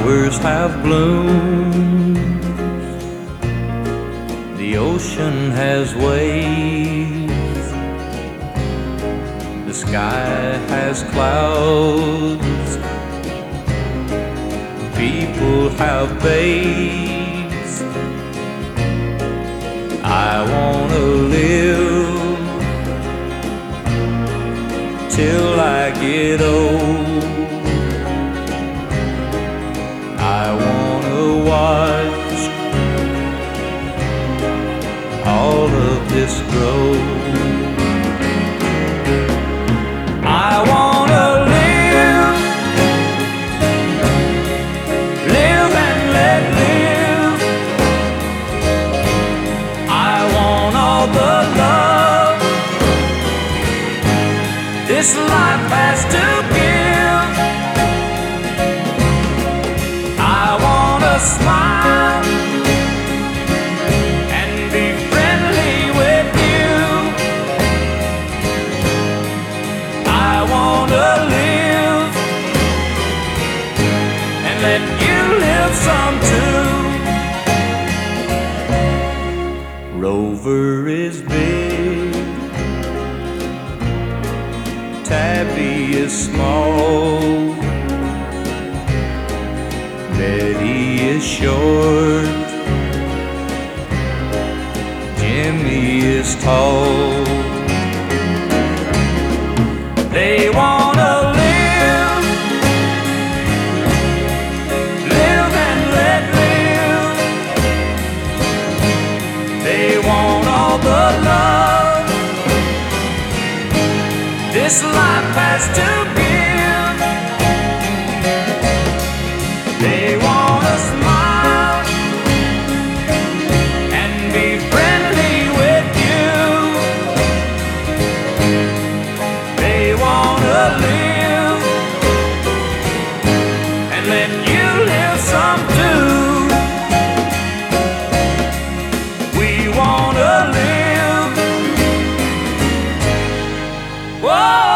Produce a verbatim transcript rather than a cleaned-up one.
flowers have bloomed, the ocean has waves, the sky has clouds, people have babes. I wanna live till I get old. I wanna watch all of this grow. I wanna live, live and let live. I want all the love this life has to give. I wanna smile and be friendly with you. I wanna live and let you live some too. Rover is big, Tabby is small, Betty is short, Jimmy is tall. They wanna live, live and let live. They want all the love this life has to give. They wanna smile and be friendly with you. They wanna live and let you live some too. We wanna live. Whoa!